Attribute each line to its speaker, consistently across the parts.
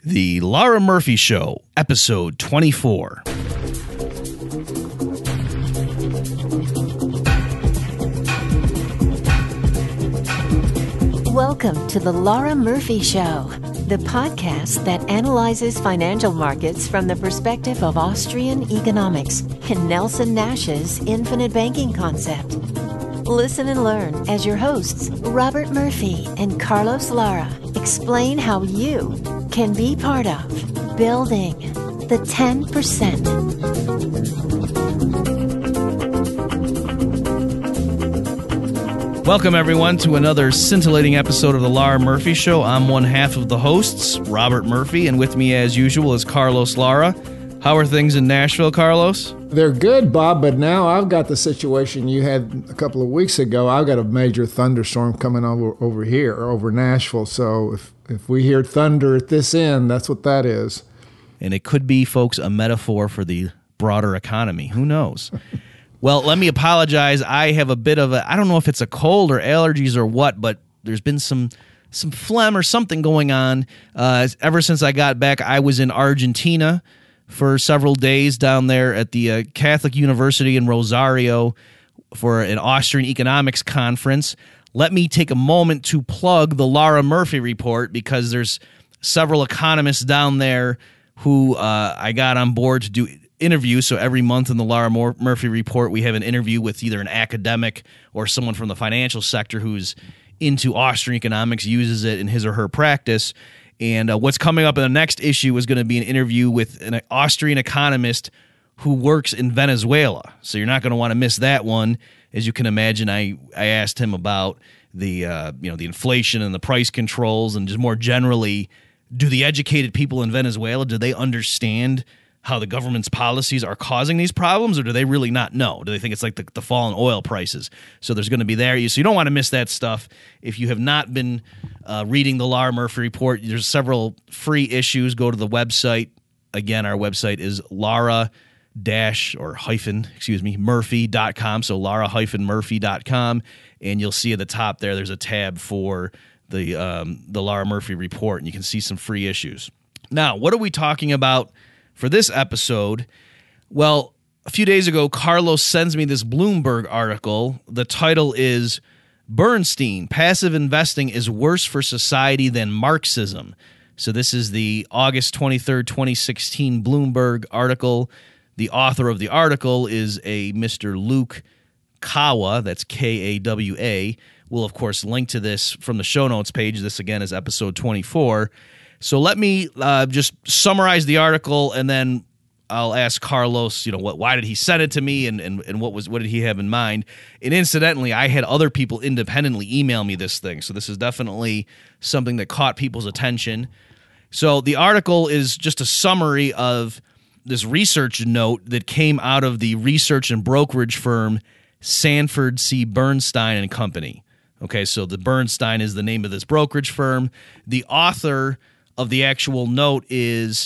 Speaker 1: The Laura Murphy Show, episode 24.
Speaker 2: Welcome to the Laura Murphy Show, the podcast that analyzes financial markets from the perspective of Austrian economics and Nelson Nash's infinite banking concept. Listen and learn as your hosts, Robert Murphy and Carlos Lara, explain how you can be part of building the 10%.
Speaker 1: Welcome, everyone, to another scintillating episode of the Laura Murphy Show. I'm one half of the hosts, Robert Murphy, and with me, as usual, is Carlos Lara. How are things in Nashville, Carlos?
Speaker 3: They're good, Bob, but now I've got the situation you had a couple of weeks ago. I've got a major thunderstorm coming over here, over Nashville. So if we hear thunder at this end, that's what that is.
Speaker 1: And it could be, folks, a metaphor for the broader economy. Who knows? Well, let me apologize. I have a bit of I don't know if it's a cold or allergies or what, but there's been some phlegm or something going on. Ever since I got back, I was in Argentina for several days down there at the Catholic University in Rosario for an Austrian economics conference. Let me take a moment to plug the Laura Murphy Report because there's several economists down there who I got on board to do interviews. So every month in the Laura Murphy Report, we have an interview with either an academic or someone from the financial sector who's into Austrian economics, uses it in his or her practice. And what's coming up in the next issue is going to be an interview with an Austrian economist who works in Venezuela. So you're not going to want to miss that one. As you can imagine, I asked him about the the inflation and the price controls, and just more generally, do the educated people in Venezuela, do they understand how the government's policies are causing these problems, or do they really not know? Do they think it's like the fall in oil prices? So there's going to be there. So you don't want to miss that stuff. If you have not been reading the Laura Murphy Report, there's several free issues. Go to the website. Again, our website is Murphy.com. So Lara-Murphy.com. And you'll see at the top there's a tab for the Laura Murphy Report, and you can see some free issues. Now, what are we talking about for this episode? Well, a few days ago, Carlos sends me this Bloomberg article. The title is Bernstein, Passive Investing is Worse for Society Than Marxism. So this is the August 23rd, 2016 Bloomberg article. The author of the article is a Mr. Luke Kawa, that's K-A-W-A. We'll, of course, link to this from the show notes page. This, again, is episode 24. So let me just summarize the article, and then I'll ask Carlos, why did he send it to me, and what did he have in mind? And incidentally, I had other people independently email me this thing, so this is definitely something that caught people's attention. So the article is just a summary of this research note that came out of the research and brokerage firm Sanford C. Bernstein and Company. Okay, so the Bernstein is the name of this brokerage firm. The author of the actual note is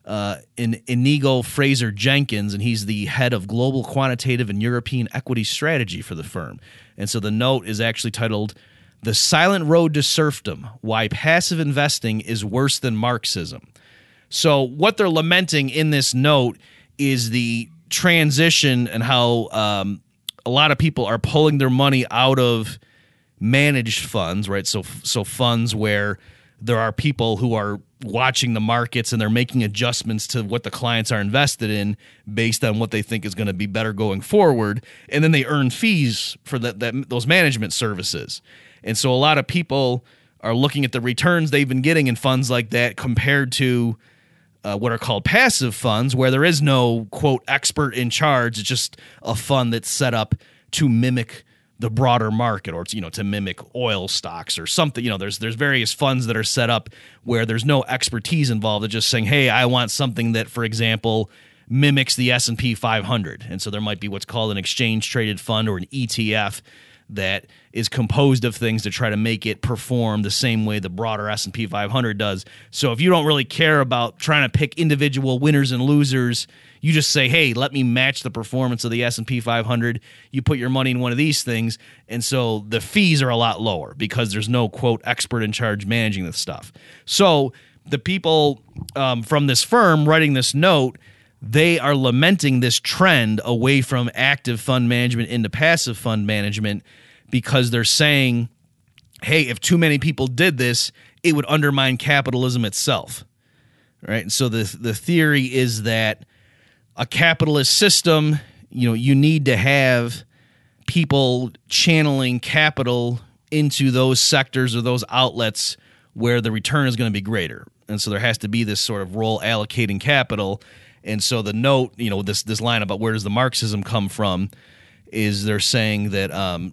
Speaker 1: Inigo Fraser Jenkins, and he's the head of global quantitative and European equity strategy for the firm. And so the note is actually titled The Silent Road to Serfdom, Why Passive Investing is Worse Than Marxism. So what they're lamenting in this note is the transition and how a lot of people are pulling their money out of managed funds, right? So funds where there are people who are watching the markets and they're making adjustments to what the clients are invested in based on what they think is going to be better going forward. And then they earn fees for those management services. And so a lot of people are looking at the returns they've been getting in funds like that compared to what are called passive funds, where there is no, quote, expert in charge. It's just a fund that's set up to mimic the broader market, or to mimic oil stocks or something. There's various funds that are set up where there's no expertise involved. They're just saying, hey, I want something that, for example, mimics the S&P 500. And so there might be what's called an exchange traded fund or an ETF that is composed of things to try to make it perform the same way the broader S&P 500 does. So if you don't really care about trying to pick individual winners and losers, you just say, hey, let me match the performance of the S&P 500. You put your money in one of these things, and so the fees are a lot lower because there's no, quote, expert in charge managing this stuff. So the people from this firm writing this note, they are lamenting this trend away from active fund management into passive fund management because they're saying, hey, if too many people did this, it would undermine capitalism itself. Right? And so the theory is that a capitalist system, you need to have people channeling capital into those sectors or those outlets where the return is going to be greater. And so there has to be this sort of role allocating capital. And so the note, this line about where does the Marxism come from, is they're saying that.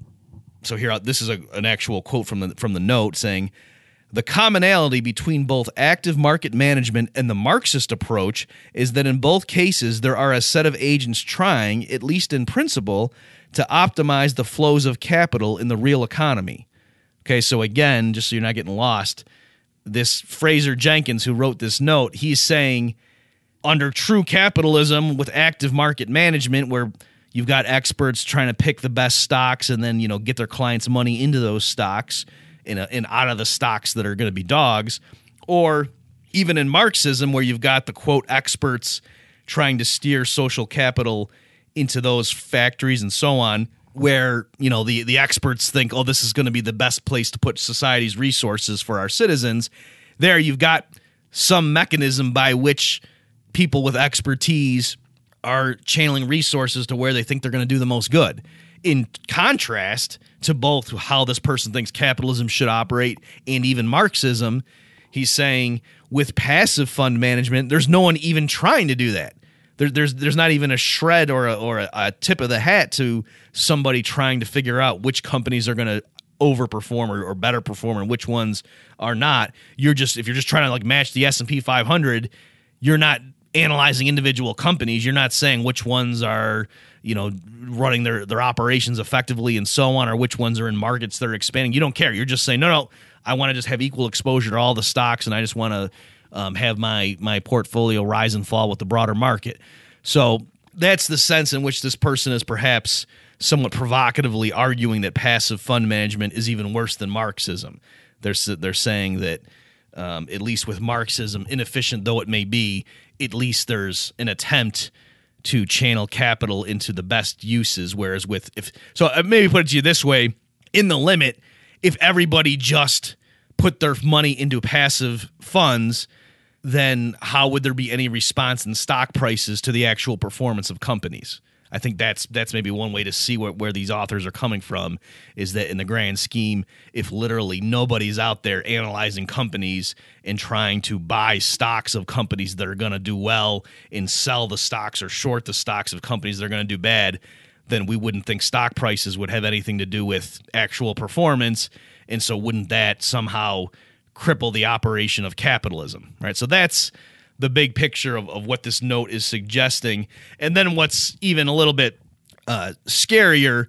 Speaker 1: So here, this is an actual quote from the note saying, the commonality between both active market management and the Marxist approach is that in both cases there are a set of agents trying, at least in principle, to optimize the flows of capital in the real economy. Okay, so again, just so you're not getting lost, this Fraser Jenkins who wrote this note, he's saying under true capitalism with active market management where you've got experts trying to pick the best stocks and then, get their clients' money into those stocks and out of the stocks that are going to be dogs, or even in Marxism where you've got the, quote, experts trying to steer social capital into those factories and so on, where, the experts think, oh, this is going to be the best place to put society's resources for our citizens. There you've got some mechanism by which people with expertise are channeling resources to where they think they're going to do the most good. In contrast to both how this person thinks capitalism should operate and even Marxism, he's saying with passive fund management, there's no one even trying to do that. There's not even a shred or a tip of the hat to somebody trying to figure out which companies are going to overperform or better perform and which ones are not. If you're just trying to match the S&P 500, you're not analyzing individual companies. You're not saying which ones are, running their operations effectively and so on, or which ones are in markets that are expanding. You don't care. You're just saying, no, I want to just have equal exposure to all the stocks, and I just want to have my portfolio rise and fall with the broader market. So that's the sense in which this person is perhaps somewhat provocatively arguing that passive fund management is even worse than Marxism. They're saying that at least with Marxism, inefficient though it may be, at least there's an attempt to channel capital into the best uses, whereas maybe put it to you this way, in the limit, if everybody just put their money into passive funds, then how would there be any response in stock prices to the actual performance of companies? I think that's maybe one way to see where these authors are coming from, is that in the grand scheme, if literally nobody's out there analyzing companies and trying to buy stocks of companies that are going to do well and sell the stocks or short the stocks of companies that are going to do bad, then we wouldn't think stock prices would have anything to do with actual performance. And so wouldn't that somehow cripple the operation of capitalism, right? So that's the big picture of what this note is suggesting. And then what's even a little bit scarier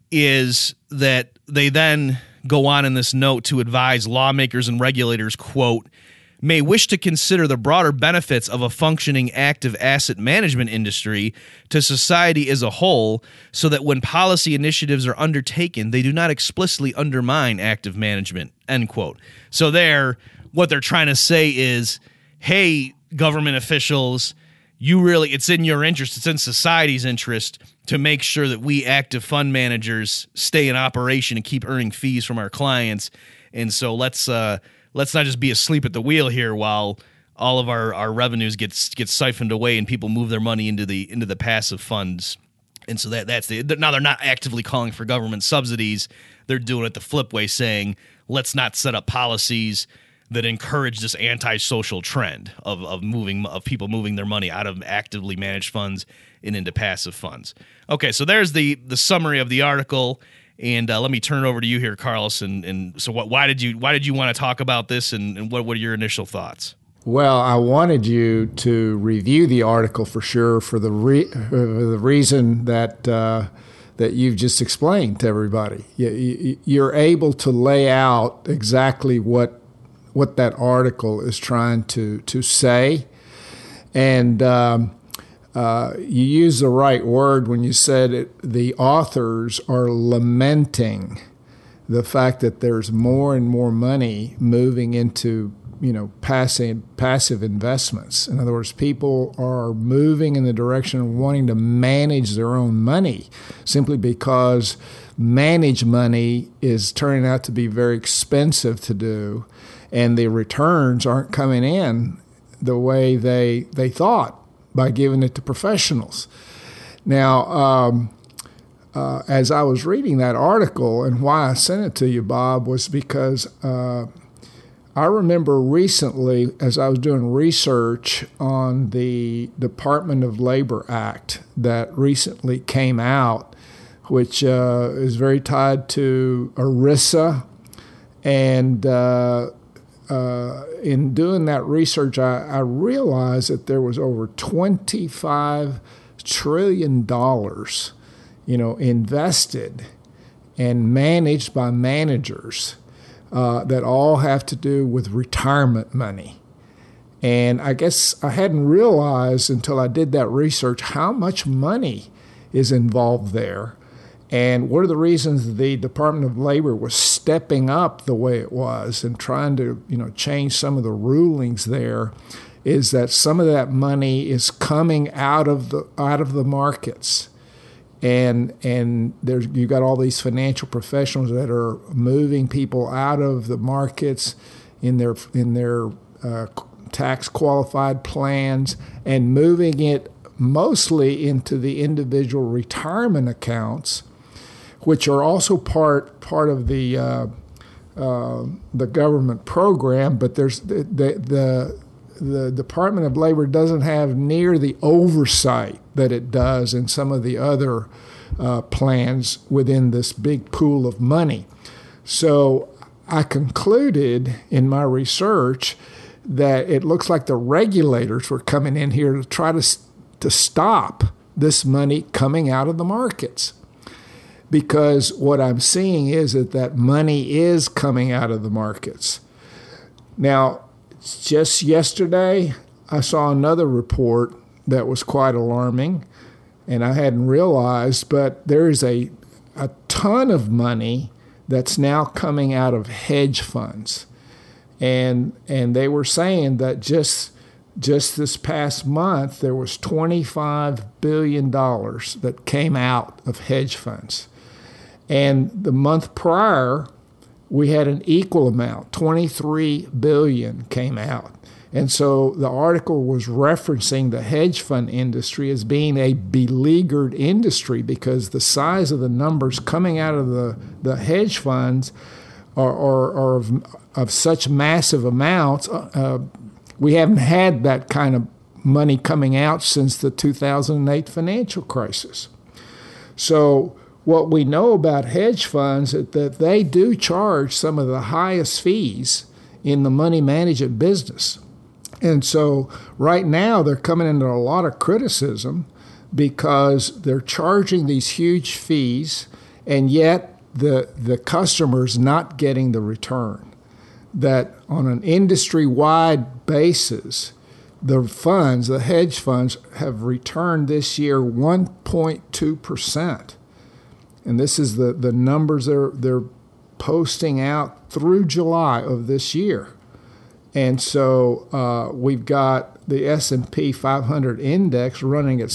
Speaker 1: is that they then go on in this note to advise lawmakers and regulators, quote, may wish to consider the broader benefits of a functioning active asset management industry to society as a whole, so that when policy initiatives are undertaken, they do not explicitly undermine active management, end quote. So what they're trying to say is, hey, government officials, it's in your interest, it's in society's interest to make sure that we active fund managers stay in operation and keep earning fees from our clients. And so let's not just be asleep at the wheel here while all of our revenues get siphoned away and people move their money into the passive funds. And so now they're not actively calling for government subsidies. They're doing it the flip way, saying let's not set up policies that encourage this antisocial trend of people moving their money out of actively managed funds and into passive funds. Okay, so there's the summary of the article, and let me turn it over to you here, Carlos. And so why did you want to talk about this, and what are your initial thoughts?
Speaker 3: Well, I wanted you to review the article for sure for the reason that you've just explained to everybody. You're able to lay out exactly what that article is trying to say. And you use the right word when you said the authors are lamenting the fact that there's more and more money moving into passive investments. In other words, people are moving in the direction of wanting to manage their own money simply because managed money is turning out to be very expensive to do, and the returns aren't coming in the way they thought by giving it to professionals. Now, as I was reading that article, and why I sent it to you, Bob, was because I remember recently, as I was doing research on the Department of Labor Act that recently came out, which is very tied to ERISA. And in doing that research, I realized that there was over $25 trillion, invested and managed by managers that all have to do with retirement money. And I guess I hadn't realized until I did that research how much money is involved there. And one of the reasons the Department of Labor was stepping up the way it was and trying to, change some of the rulings there is that some of that money is coming out of the markets. And you got all these financial professionals that are moving people out of the markets in their tax qualified plans and moving it mostly into the individual retirement accounts, which are also part of the government program. But there's the Department of Labor doesn't have near the oversight that it does in some of the other plans within this big pool of money. So I concluded in my research that it looks like the regulators were coming in here to try to stop this money coming out of the markets. Because what I'm seeing is that money is coming out of the markets. Now, just yesterday, I saw another report that was quite alarming, and I hadn't realized, but there is a ton of money that's now coming out of hedge funds. And they were saying that just this past month, there was $25 billion that came out of hedge funds. And the month prior, we had an equal amount, $23 billion came out. And so the article was referencing the hedge fund industry as being a beleaguered industry because the size of the numbers coming out of the hedge funds are of such massive amounts. We haven't had that kind of money coming out since the 2008 financial crisis. So what we know about hedge funds is that they do charge some of the highest fees in the money management business. And so right now they're coming into a lot of criticism because they're charging these huge fees, and yet the customer's not getting the return. That on an industry-wide basis, the hedge funds have returned this year 1.2%. And this is the numbers they're posting out through July of this year. And so we've got the S&P 500 index running at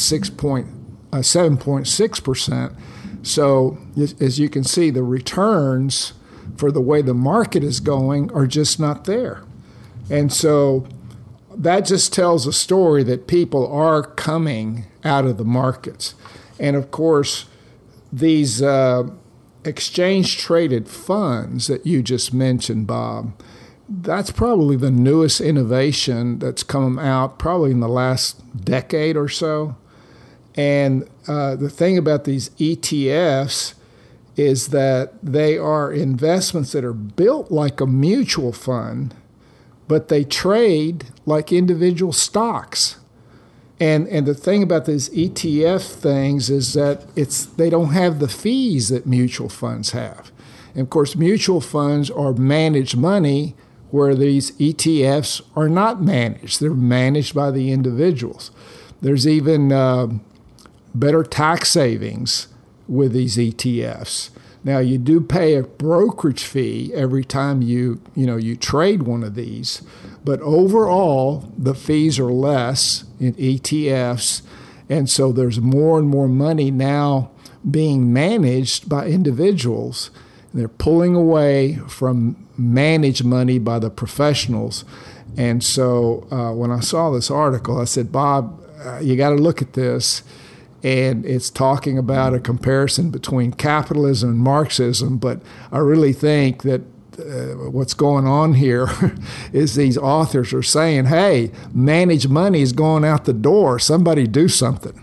Speaker 3: 7.6%. So as you can see, the returns for the way the market is going are just not there. And so that just tells a story that people are coming out of the markets. And of course, these exchange-traded funds that you just mentioned, Bob, that's probably the newest innovation that's come out probably in the last decade or so. And the thing about these ETFs is that they are investments that are built like a mutual fund, but they trade like individual stocks. And the thing about these ETF things is that they don't have the fees that mutual funds have. And of course, mutual funds are managed money where these ETFs are not managed. They're managed by the individuals. There's even better tax savings with these ETFs. Now you do pay a brokerage fee every time you trade one of these, but overall the fees are less in ETFs, and so there's more and more money now being managed by individuals. They're pulling away from managed money by the professionals. And so when I saw this article, I said, Bob, you got to look at this. And it's talking about a comparison between capitalism and Marxism. But I really think that what's going on here is these authors are saying, hey, managed money is going out the door. Somebody do something.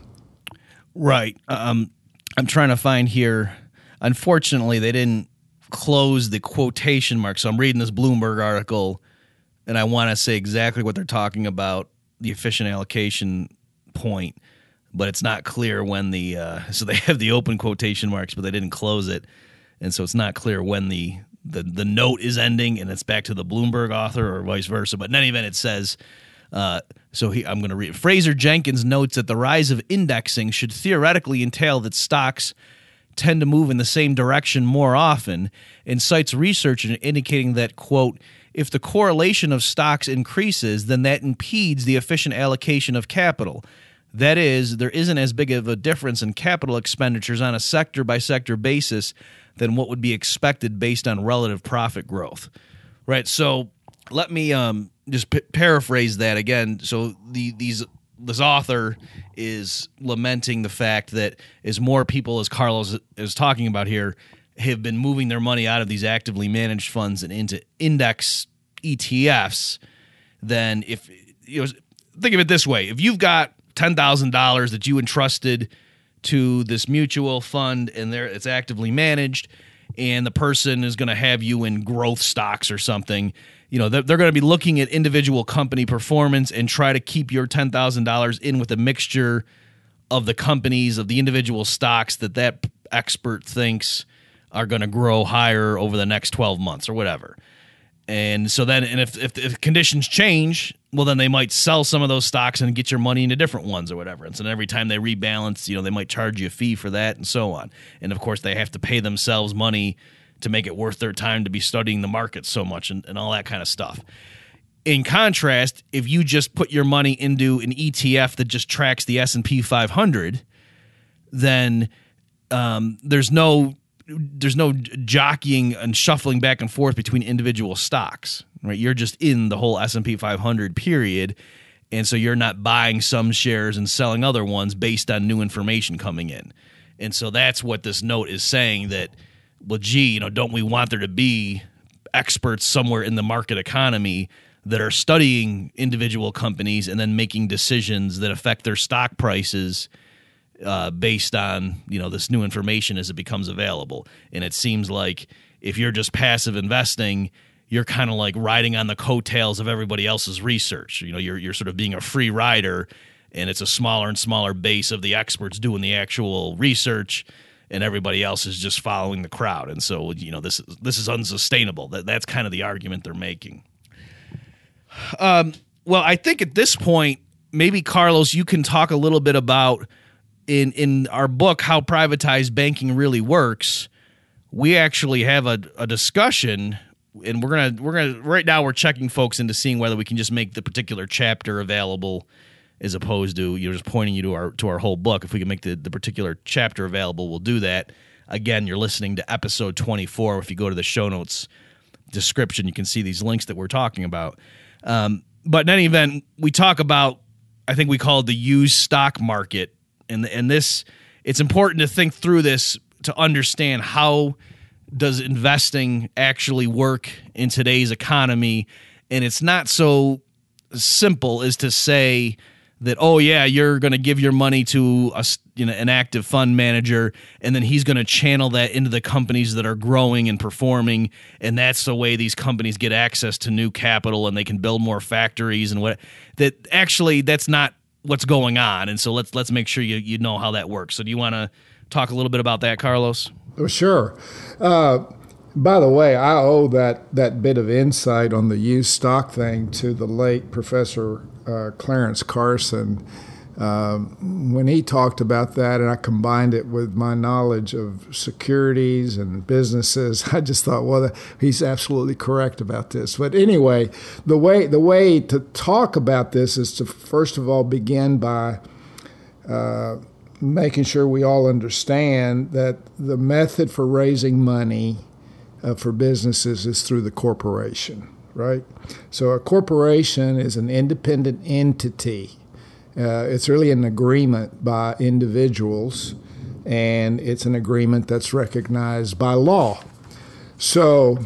Speaker 1: Right. I'm trying to find here. Unfortunately, they didn't close the quotation mark. So I'm reading this Bloomberg article, and I want to say exactly what they're talking about, the efficient allocation point, but it's not clear when so they have the open quotation marks, but they didn't close it. And so it's not clear when the note is ending and it's back to the Bloomberg author or vice versa. But in any event, it says, I'm going to read. Fraser Jenkins notes that the rise of indexing should theoretically entail that stocks tend to move in the same direction more often, and cites research indicating that, quote, if the correlation of stocks increases, then that impedes the efficient allocation of capital. That is, there isn't as big of a difference in capital expenditures on a sector-by-sector basis than what would be expected based on relative profit growth. Right, so let me just paraphrase that again. So this author is lamenting the fact that as more people, as Carlos is talking about here, have been moving their money out of these actively managed funds and into index ETFs, then if think of it this way: if you've got $10,000 that you entrusted to this mutual fund and it's actively managed, and the person is going to have you in growth stocks or something, they're going to be looking at individual company performance and try to keep your $10,000 in with a mixture of the companies, of the individual stocks that expert thinks are going to grow higher over the next 12 months or whatever. And so then, if conditions change, well, then they might sell some of those stocks and get your money into different ones or whatever. And so then every time they rebalance, they might charge you a fee for that and so on. And of course, they have to pay themselves money to make it worth their time to be studying the market so much and all that kind of stuff. In contrast, if you just put your money into an ETF that just tracks the S&P 500, then there's no jockeying and shuffling back and forth between individual stocks, right? You're just in the whole S&P 500 period, and so you're not buying some shares and selling other ones based on new information coming in. And so that's what this note is saying, that, well, gee, don't we want there to be experts somewhere in the market economy that are studying individual companies and then making decisions that affect their stock prices based on this new information as it becomes available. And it seems like if you're just passive investing, you're kind of like riding on the coattails of everybody else's research. You're sort of being a free rider, and it's a smaller and smaller base of the experts doing the actual research, and everybody else is just following the crowd. And so this is unsustainable. That's kind of the argument they're making. Well, I think at this point, maybe Carlos, you can talk a little bit about in our book, How Privatized Banking Really Works. We actually have a discussion, and we're gonna right now we're checking folks into seeing whether we can just make the particular chapter available as opposed to just pointing you to our whole book. If we can make the particular chapter available, we'll do that. Again, you're listening to episode 24. If you go to the show notes description, you can see these links that we're talking about. But in any event, we talk about, I think we call it the used stock market. And this, it's important to think through this to understand how does investing actually work in today's economy. And it's not so simple as to say that, oh yeah, you're going to give your money to an active fund manager, and then he's going to channel that into the companies that are growing and performing, and that's the way these companies get access to new capital and they can build more factories and what. That actually, that's not what's going on. And so let's make sure you know how that works. So do you want to talk a little bit about that, Carlos?
Speaker 3: Oh, sure. By the way, I owe that bit of insight on the used stock thing to the late Professor Clarence Carson, When he talked about that, and I combined it with my knowledge of securities and businesses, I just thought, well, he's absolutely correct about this. But anyway, the way to talk about this is to first of all begin by making sure we all understand that the method for raising money for businesses is through the corporation, right? So a corporation is an independent entity. It's really an agreement by individuals, and it's an agreement that's recognized by law. So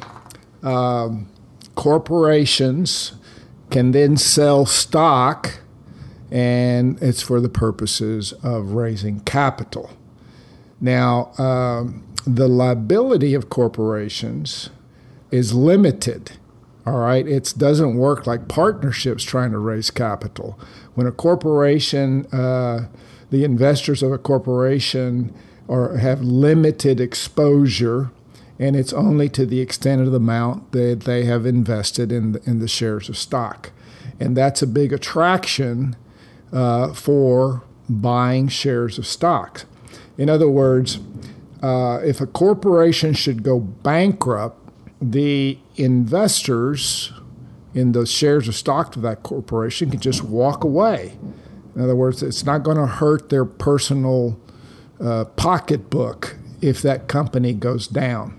Speaker 3: corporations can then sell stock, and it's for the purposes of raising capital. Now, the liability of corporations is limited. All right, it doesn't work like partnerships trying to raise capital. When a corporation, the investors of a corporation have limited exposure, and it's only to the extent of the amount that they have invested in the shares of stock. And that's a big attraction for buying shares of stock. In other words, if a corporation should go bankrupt, the investors in the shares of stock of that corporation can just walk away. In other words, it's not going to hurt their personal pocketbook if that company goes down.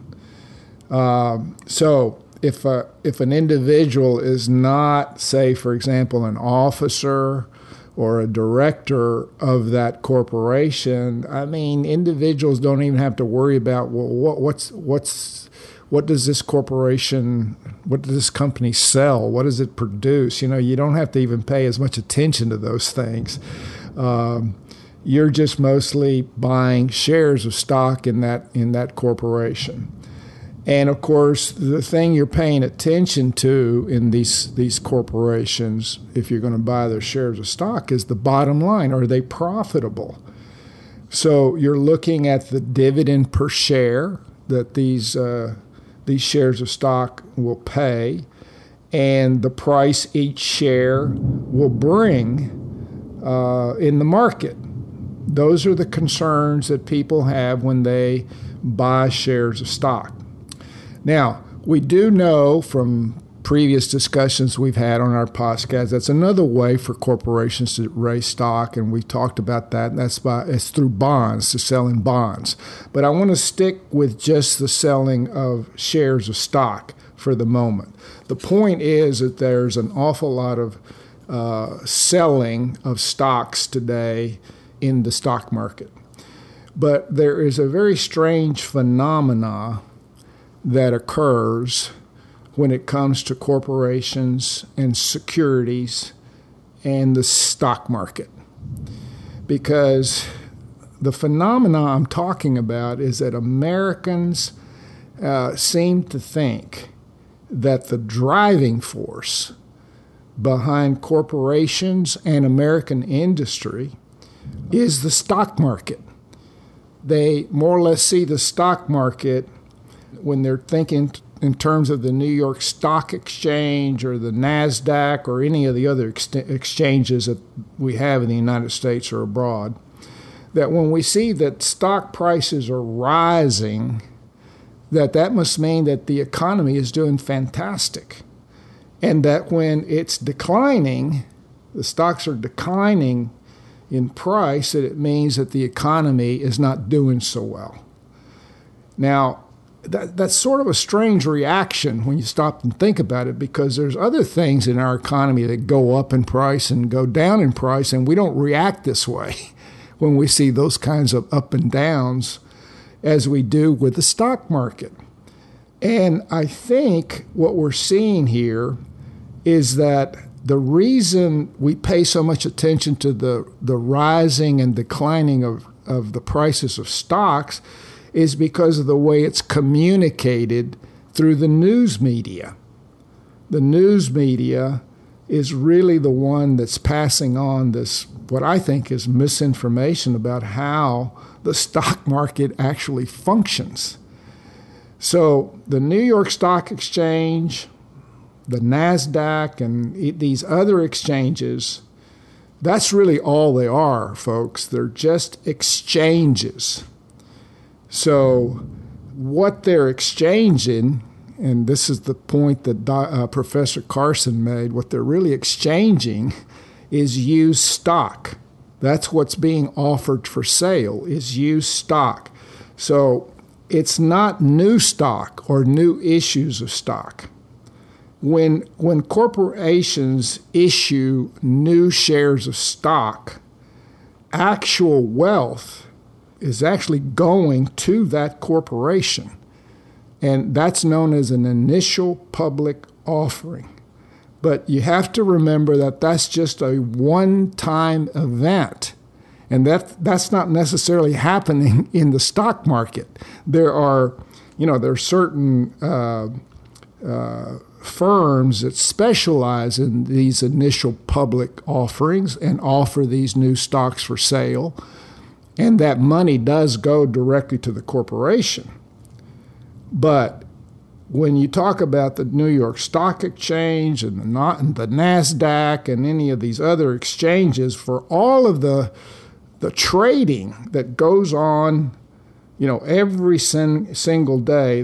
Speaker 3: So if an individual is not, say, for example, an officer or a director of that corporation, I mean, individuals don't even have to worry about, well, what does this corporation, what does this company sell? What does it produce? You don't have to even pay as much attention to those things. You're just mostly buying shares of stock in that corporation. And of course, the thing you're paying attention to in these corporations, if you're going to buy their shares of stock, is the bottom line. Are they profitable? So you're looking at the dividend per share that these shares of stock will pay, and the price each share will bring in the market. Those are the concerns that people have when they buy shares of stock. Now, we do know from previous discussions we've had on our podcast, that's another way for corporations to raise stock, and we talked about that, and it's through bonds, to selling bonds. But I want to stick with just the selling of shares of stock for the moment. The point is that there's an awful lot of selling of stocks today in the stock market. But there is a very strange phenomena that occurs when it comes to corporations and securities and the stock market. Because the phenomena I'm talking about is that Americans seem to think that the driving force behind corporations and American industry is the stock market. They more or less see the stock market when they're thinking in terms of the New York Stock Exchange or the NASDAQ or any of the other exchanges that we have in the United States or abroad, that when we see that stock prices are rising, that must mean that the economy is doing fantastic. And that when it's declining, the stocks are declining in price, that it means that the economy is not doing so well. Now, that's sort of a strange reaction when you stop and think about it, because there's other things in our economy that go up in price and go down in price, and we don't react this way when we see those kinds of up and downs as we do with the stock market. And I think what we're seeing here is that the reason we pay so much attention to the rising and declining of the prices of stocks is because of the way it's communicated through the news media. The news media is really the one that's passing on this, what I think is misinformation about how the stock market actually functions. So the New York Stock Exchange, the NASDAQ, and these other exchanges That's really all they are, folks. They're just exchanges. So what they're exchanging, and this is the point that Professor Carson made, what they're really exchanging is used stock. That's what's being offered for sale, is used stock. So it's not new stock or new issues of stock. When corporations issue new shares of stock, actual wealth is actually going to that corporation. And that's known as an initial public offering. But you have to remember that that's just a one-time event. And that's not necessarily happening in the stock market. There are certain firms that specialize in these initial public offerings and offer these new stocks for sale. And that money does go directly to the corporation. But when you talk about the New York Stock Exchange and the NASDAQ and any of these other exchanges, for all of the trading that goes on, every single day,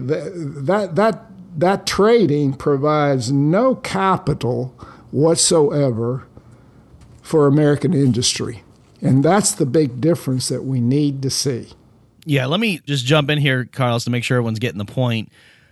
Speaker 3: that trading provides no capital whatsoever for American industry. And that's the big difference that we need to see.
Speaker 1: Yeah, let me just jump in here, Carlos, to make sure everyone's getting the point.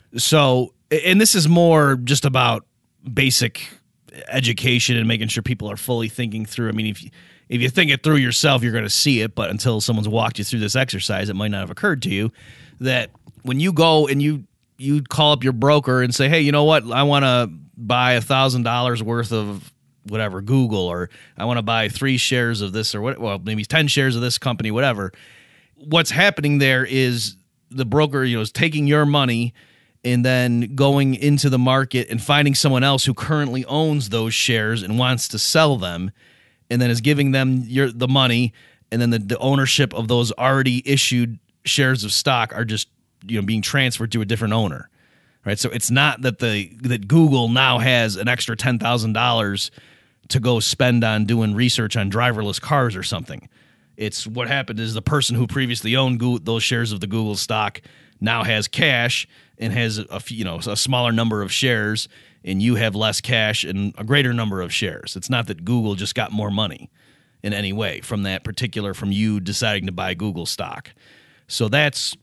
Speaker 1: So, and this is more just about basic education and making sure people are fully thinking through. I mean, if you think it through yourself, you're going to see it, but until someone's walked you through this exercise, it might not have occurred to you that when you go and you call up your broker and say, hey, you know what, I want to buy $1,000 worth of whatever, Google, or I want to buy 3 shares of this, or what, well, maybe 10 shares of this company, whatever. What's happening there is the broker, is taking your money and then going into the market and finding someone else who currently owns those shares and wants to sell them, and then is giving them the money, and then the ownership of those already issued shares of stock are just being transferred to a different owner, right? So it's not that that Google now has an extra $10,000 to go spend on doing research on driverless cars or something. It's what happened is the person who previously owned those shares of the Google stock now has cash and has a smaller number of shares, and you have less cash and a greater number of shares. It's not that Google just got more money in any way from you deciding to buy Google stock. So that's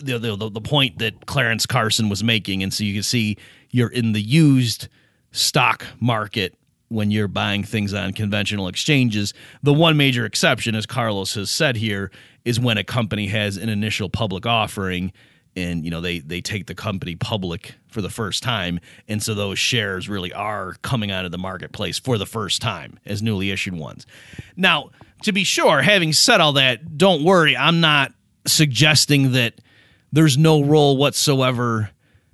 Speaker 1: the point that Clarence Carson was making. And so you can see you're in the used stock market when you're buying things on conventional exchanges. The one major exception, as Carlos has said here, is when a company has an initial public offering and they take the company public for the first time, and so those shares really are coming out of the marketplace for the first time as newly issued ones. Now, to be sure, having said all that, don't worry, I'm not suggesting that there's no role whatsoever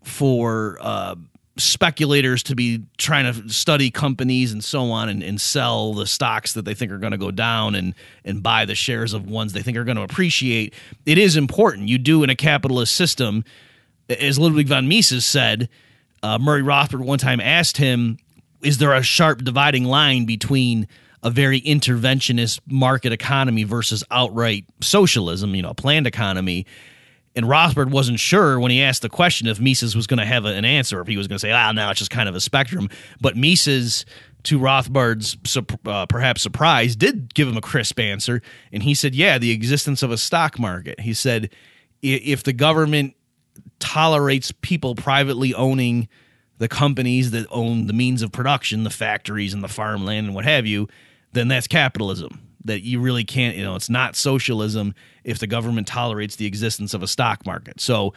Speaker 1: for speculators to be trying to study companies and so on and sell the stocks that they think are going to go down and buy the shares of ones they think are going to appreciate. It is important. You do in a capitalist system. As Ludwig von Mises said, Murray Rothbard one time asked him, is there a sharp dividing line between a very interventionist market economy versus outright socialism, a planned economy? And Rothbard wasn't sure when he asked the question if Mises was going to have an answer, if he was going to say, no, it's just kind of a spectrum. But Mises, to Rothbard's perhaps surprise, did give him a crisp answer. And he said, the existence of a stock market. He said, if the government tolerates people privately owning the companies that own the means of production, the factories and the farmland and what have you, then that's capitalism. That you really can't, it's not socialism if the government tolerates the existence of a stock market. So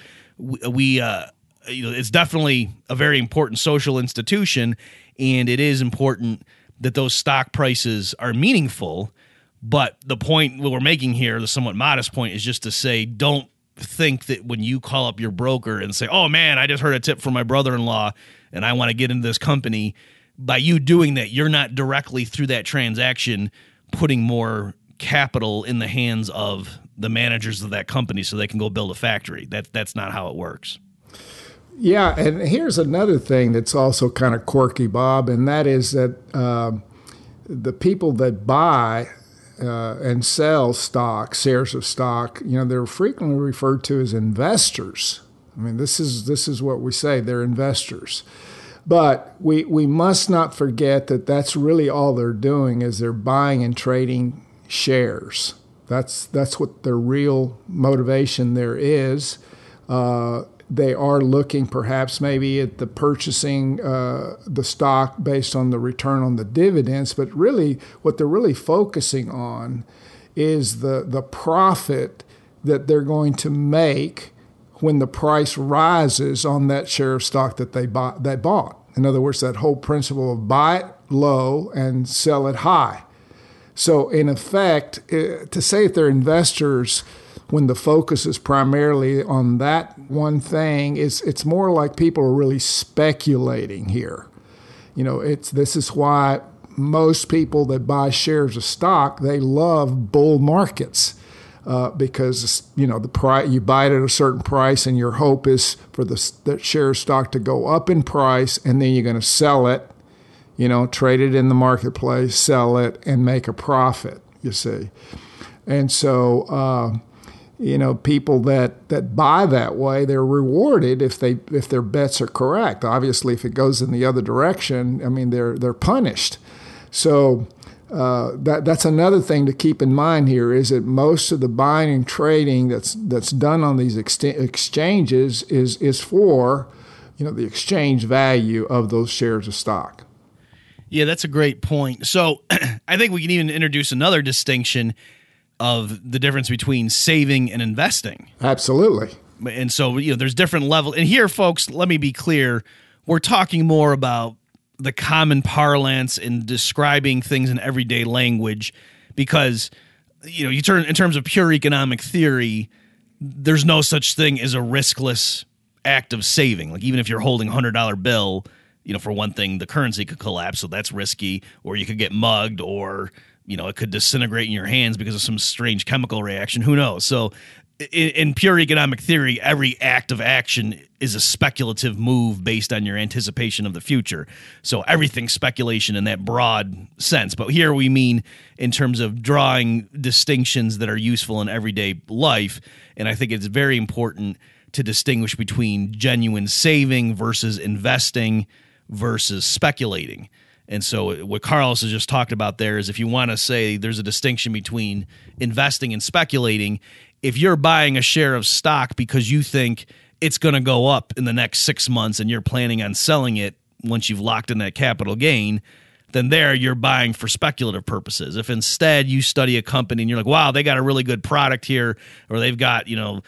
Speaker 1: we it's definitely a very important social institution, and it is important that those stock prices are meaningful. But the point we're making here, the somewhat modest point, is just to say, don't think that when you call up your broker and say, oh man, I just heard a tip from my brother-in-law and I want to get into this company, by you doing that, you're not directly through that transaction putting more capital in the hands of the managers of that company so they can go build a factory. That's not how it works.
Speaker 3: Yeah, and here's another thing that's also kind of quirky, Bob, and that is that the people that buy and sell stock, shares of stock, they're frequently referred to as investors. I mean, this is what we say, they're investors. But we must not forget that that's really all they're doing is they're buying and trading shares. That's what their real motivation there is. They are looking perhaps maybe at the purchasing the stock based on the return on the dividends, but really what they're really focusing on is the profit that they're going to make when the price rises on that share of stock that they bought. In other words, that whole principle of buy it low and sell it high. So in effect, to say that they're investors when the focus is primarily on that one thing, it's more like people are really speculating here. This is why most people that buy shares of stock, they love bull markets because the price, you buy it at a certain price and your hope is for that share of stock to go up in price, and then you're going to sell it, trade it in the marketplace, sell it, and make a profit, you see. And so people that buy that way, they're rewarded if their bets are correct. Obviously, if it goes in the other direction, I mean, they're punished. So that's another thing to keep in mind here is that most of the buying and trading that's done on these exchanges is for the exchange value of those shares of stock.
Speaker 1: Yeah, that's a great point. So I think we can even introduce another distinction of the difference between saving and investing.
Speaker 3: Absolutely.
Speaker 1: And so, there's different levels. And here, folks, let me be clear. We're talking more about the common parlance in describing things in everyday language because, you turn in terms of pure economic theory, there's no such thing as a riskless act of saving. Like even if you're holding a $100 bill, for one thing, the currency could collapse, so that's risky, or you could get mugged, or it could disintegrate in your hands because of some strange chemical reaction. Who knows? So in pure economic theory, every act of action is a speculative move based on your anticipation of the future. So everything's speculation in that broad sense. But here we mean in terms of drawing distinctions that are useful in everyday life. And I think it's very important to distinguish between genuine saving versus investing versus speculating. And so what Carlos has just talked about there is if you want to say there's a distinction between investing and speculating, if you're buying a share of stock because you think it's going to go up in the next 6 months and you're planning on selling it once you've locked in that capital gain, then there you're buying for speculative purposes. If instead you study a company and you're like, wow, they got a really good product here, or they've got,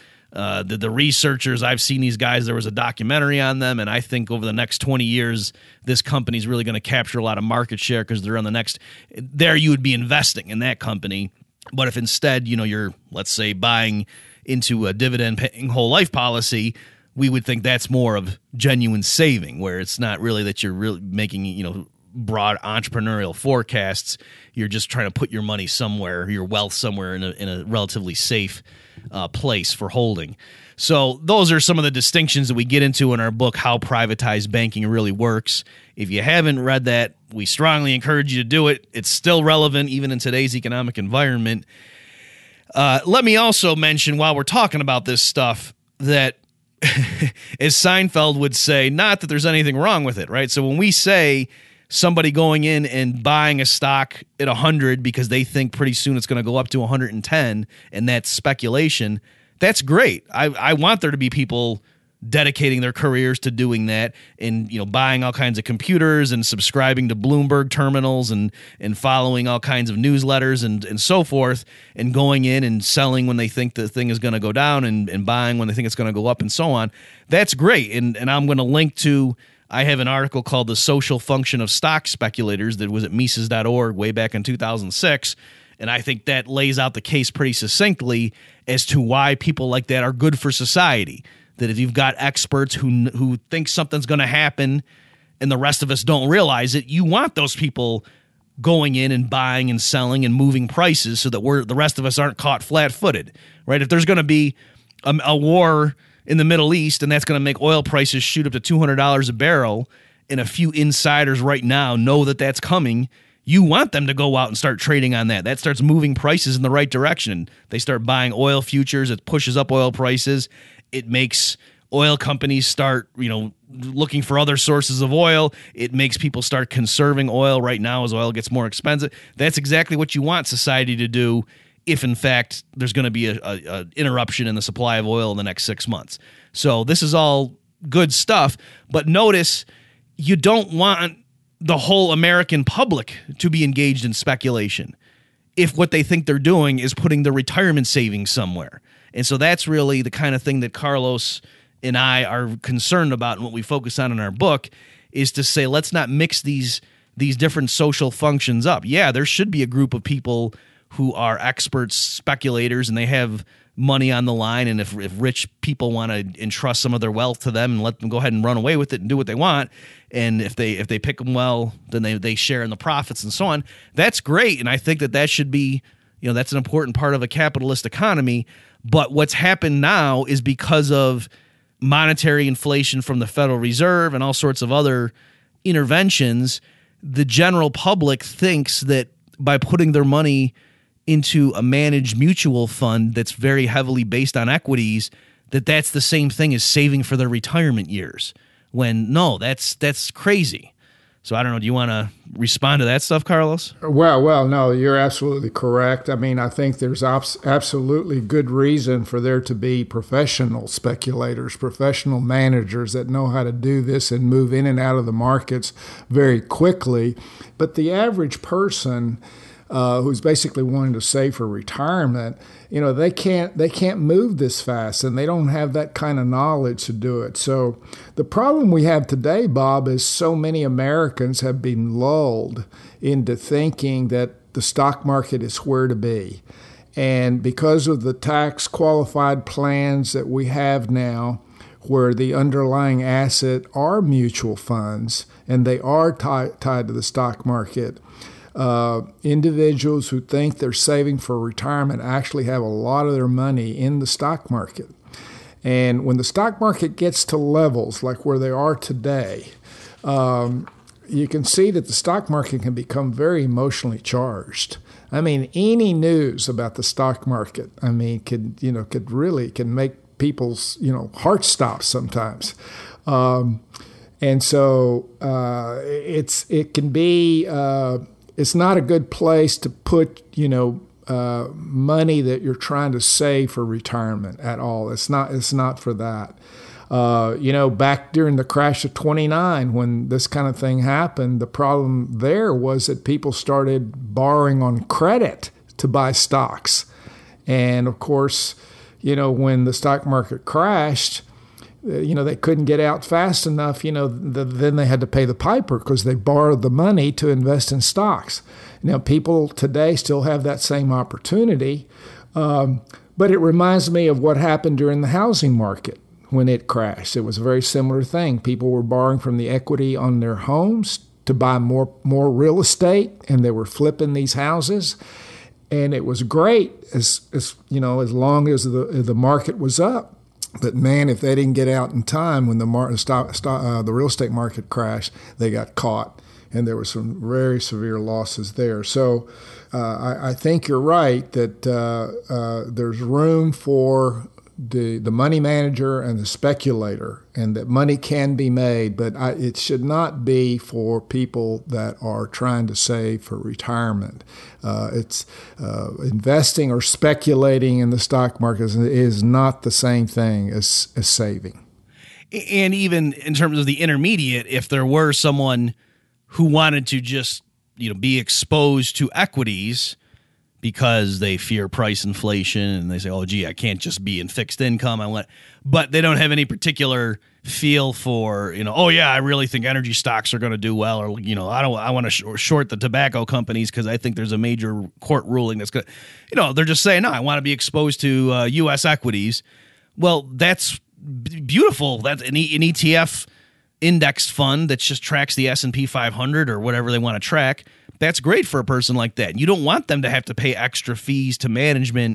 Speaker 1: the researchers, I've seen these guys, there was a documentary on them, and I think over the next 20 years, this company's really going to capture a lot of market share because they're on the next, there you would be investing in that company. But if instead, you're, let's say, buying into a dividend-paying whole life policy, we would think that's more of genuine saving, where it's not really that you're really making, broad entrepreneurial forecasts. You're just trying to put your money somewhere, your wealth somewhere in a relatively safe place for holding. So those are some of the distinctions that we get into in our book, How Privatized Banking Really Works. If you haven't read that, we strongly encourage you to do it. It's still relevant even in today's economic environment. Let me also mention while we're talking about this stuff that, as Seinfeld would say, not that there's anything wrong with it, right? So when we say somebody going in and buying a stock at 100 because they think pretty soon it's going to go up to 110 and that's speculation, that's great. I want there to be people dedicating their careers to doing that and buying all kinds of computers and subscribing to Bloomberg terminals and following all kinds of newsletters and so forth, and going in and selling when they think the thing is going to go down and buying when they think it's going to go up and so on. That's great. And I'm going to link to, I have an article called The Social Function of Stock Speculators that was at Mises.org way back in 2006. And I think that lays out the case pretty succinctly as to why people like that are good for society. That if you've got experts who think something's going to happen and the rest of us don't realize it, you want those people going in and buying and selling and moving prices so that the rest of us aren't caught flat-footed, right? If there's going to be a war in the Middle East and that's going to make oil prices shoot up to $200 a barrel, and a few insiders right now know that that's coming, you want them to go out and start trading on that. That starts moving prices in the right direction. They start buying oil futures. It pushes up oil prices. It makes oil companies start, looking for other sources of oil. It makes people start conserving oil right now as oil gets more expensive. That's exactly what you want society to do if, in fact, there's going to be a interruption in the supply of oil in the next 6 months. So this is all good stuff. But notice, you don't want the whole American public to be engaged in speculation if what they think they're doing is putting their retirement savings somewhere. And so that's really the kind of thing that Carlos and I are concerned about, and what we focus on in our book is to say, let's not mix these different social functions up. Yeah, there should be a group of people who are experts, speculators, and they have money on the line, and if rich people want to entrust some of their wealth to them and let them go ahead and run away with it and do what they want, and if they pick them well, then they share in the profits and so on, that's great. And I think that should be, that's an important part of a capitalist economy. But what's happened now is because of monetary inflation from the Federal Reserve and all sorts of other interventions, the general public thinks that by putting their money into a managed mutual fund that's very heavily based on equities, that's the same thing as saving for their retirement years. When no, that's crazy. So I don't know. Do you want to respond to that stuff, Carlos?
Speaker 3: Well, no, you're absolutely correct. I mean, I think there's absolutely good reason for there to be professional speculators, professional managers that know how to do this and move in and out of the markets very quickly. But the average person who's basically wanting to save for retirement, they can't move this fast, and they don't have that kind of knowledge to do it. So the problem we have today, Bob, is so many Americans have been lulled into thinking that the stock market is where to be. And because of the tax qualified plans that we have now, where the underlying asset are mutual funds and they are tied to the stock market, individuals who think they're saving for retirement actually have a lot of their money in the stock market. And when the stock market gets to levels like where they are today, you can see that the stock market can become very emotionally charged. I mean, any news about the stock market, can make people's, heart stop sometimes. And so it can be. It's not a good place to put, money that you're trying to save for retirement at all. It's not for that. Back during the crash of 29, when this kind of thing happened, the problem there was that people started borrowing on credit to buy stocks. And of course, when the stock market crashed, they couldn't get out fast enough, then they had to pay the piper because they borrowed the money to invest in stocks. Now, people today still have that same opportunity, but it reminds me of what happened during the housing market when it crashed. It was a very similar thing. People were borrowing from the equity on their homes to buy more real estate, and they were flipping these houses. And it was great as long as the market was up. But man, if they didn't get out in time when the real estate market crashed, they got caught, and there were some very severe losses there. So I think you're right that there's room for the money manager and the speculator, and that money can be made, but it should not be for people that are trying to save for retirement. It's investing or speculating in the stock market is not the same thing as saving.
Speaker 1: And even in terms of the intermediate, if there were someone who wanted to just be exposed to equities because they fear price inflation and they say, oh, gee, I can't just be in fixed income. But they don't have any particular feel for, oh, yeah, I really think energy stocks are going to do well. Or, I want to short the tobacco companies because I think there's a major court ruling that's going to, they're just saying, no, I want to be exposed to U.S. equities. Well, that's beautiful. That's an ETF indexed fund that just tracks the S&P 500 or whatever they want to track. That's great for a person like that. You don't want them to have to pay extra fees to management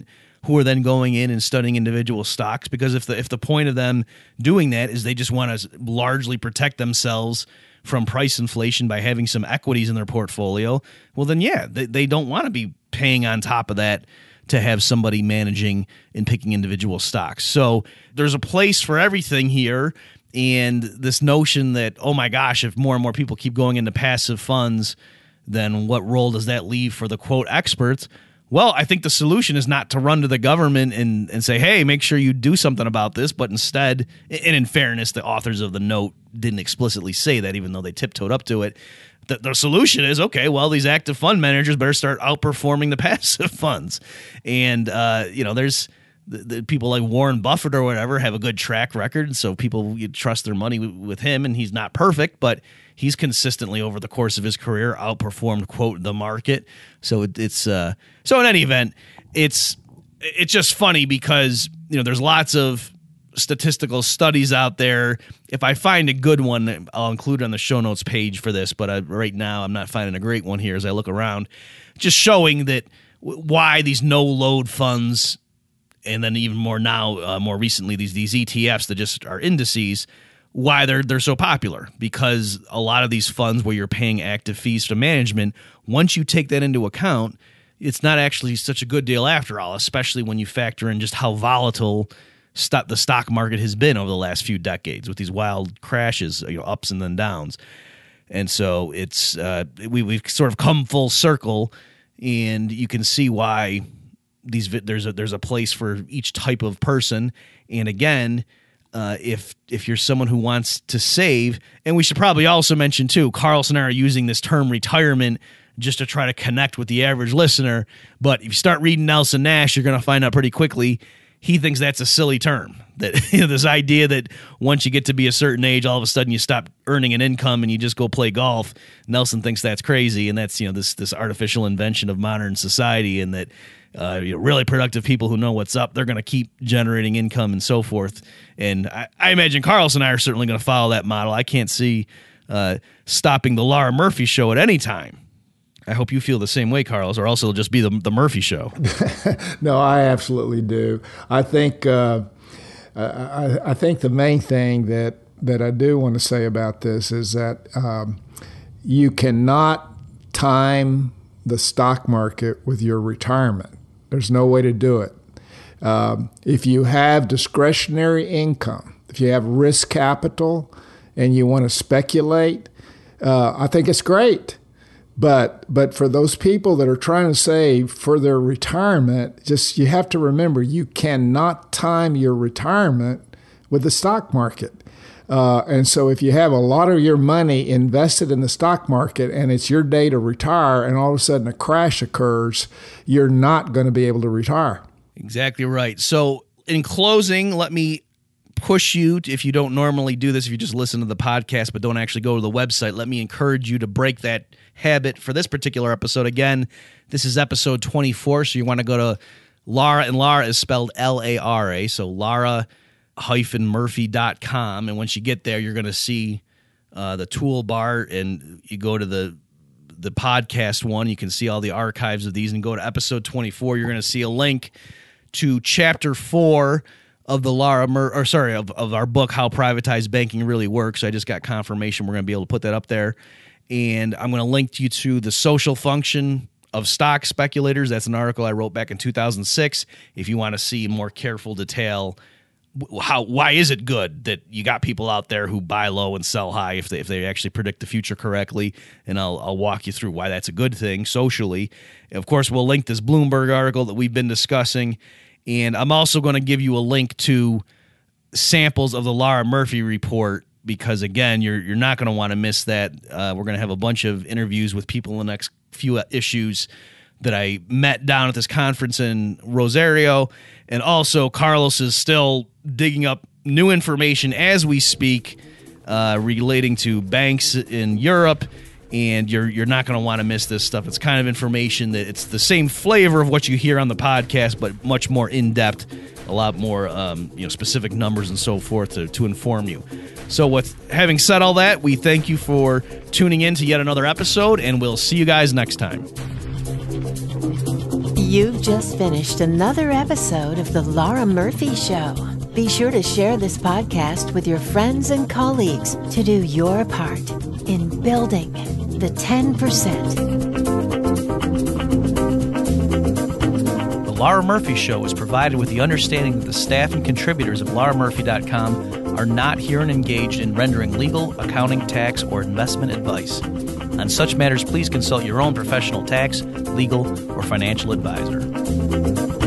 Speaker 1: who are then going in and studying individual stocks, because if the point of them doing that is they just want to largely protect themselves from price inflation by having some equities in their portfolio, well then yeah, they don't want to be paying on top of that to have somebody managing and picking individual stocks. So there's a place for everything here. And this notion that, oh my gosh, if more and more people keep going into passive funds, then what role does that leave for the quote experts? Well, I think the solution is not to run to the government and say, hey, make sure you do something about this, but instead, and in fairness, the authors of the note didn't explicitly say that, even though they tiptoed up to it. The solution is, okay, well, these active fund managers better start outperforming the passive funds. And, there's the people like Warren Buffett or whatever have a good track record. And so people trust their money with him, and he's not perfect, but he's consistently over the course of his career outperformed, quote, the market. So so in any event, it's just funny because, there's lots of statistical studies out there. If I find a good one, I'll include it on the show notes page for this, but right now I'm not finding a great one here as I look around, just showing that why these no load funds, and then even more now, more recently, these ETFs that just are indices, why they're so popular. Because a lot of these funds where you're paying active fees to management, once you take that into account, it's not actually such a good deal after all, especially when you factor in just how volatile the stock market has been over the last few decades with these wild crashes, ups and then downs. And so it's we've sort of come full circle, and you can see why there's a place for each type of person. And again, if you're someone who wants to save, and we should probably also mention too, Carlos and I are using this term retirement just to try to connect with the average listener. But if you start reading Nelson Nash, you're going to find out pretty quickly he thinks that's a silly term. That this idea that once you get to be a certain age, all of a sudden you stop earning an income and you just go play golf. Nelson thinks that's crazy, and that's this artificial invention of modern society, and that really productive people who know what's up, they're going to keep generating income and so forth. And I imagine Carlos and I are certainly going to follow that model. I can't see stopping the Laura Murphy Show at any time. I hope you feel the same way, Carlos, or else it'll just be the Murphy Show.
Speaker 3: No, I absolutely do. I think I think the main thing that I do want to say about this is that you cannot time the stock market with your retirement. There's no way to do it. If you have discretionary income, if you have risk capital and you want to speculate, I think it's great. But for those people that are trying to save for their retirement, you have to remember you cannot time your retirement with the stock market. And so if you have a lot of your money invested in the stock market and it's your day to retire and all of a sudden a crash occurs, you're not going to be able to retire.
Speaker 1: Exactly right. So in closing, let me push you, if you don't normally do this, if you just listen to the podcast but don't actually go to the website, let me encourage you to break that habit for this particular episode. Again, this is episode 24, so you want to go to Laura, and Laura is spelled Lara, so Lara-Murphy.com, and once you get there, you're going to see the toolbar, and you go to the podcast one, you can see all the archives of these, and go to episode 24, you're going to see a link to chapter 4 of the of our book, How Privatized Banking Really Works. I just got confirmation we're going to be able to put that up there. And I'm going to link you to The Social Function of Stock Speculators. That's an article I wrote back in 2006. If you want to see more careful detail, why is it good that you got people out there who buy low and sell high if they actually predict the future correctly? And I'll walk you through why that's a good thing socially. And of course, we'll link this Bloomberg article that we've been discussing. And I'm also going to give you a link to samples of the Laura Murphy report, because, again, you're not going to want to miss that. We're going to have a bunch of interviews with people in the next few issues that I met down at this conference in Rosario. And also, Carlos is still digging up new information as we speak relating to banks in Europe. And you're not going to want to miss this stuff. It's kind of information that it's the same flavor of what you hear on the podcast, but much more in-depth, a lot more specific numbers and so forth to inform you. So having said all that, we thank you for tuning in to yet another episode, and we'll see you guys next time.
Speaker 2: You've just finished another episode of The Laura Murphy Show. Be sure to share this podcast with your friends and colleagues to do your part in building the 10%.
Speaker 4: The Laura Murphy Show is provided with the understanding that the staff and contributors of lauramurphy.com are not herein engaged in rendering legal, accounting, tax, or investment advice. On such matters, please consult your own professional tax, legal, or financial advisor.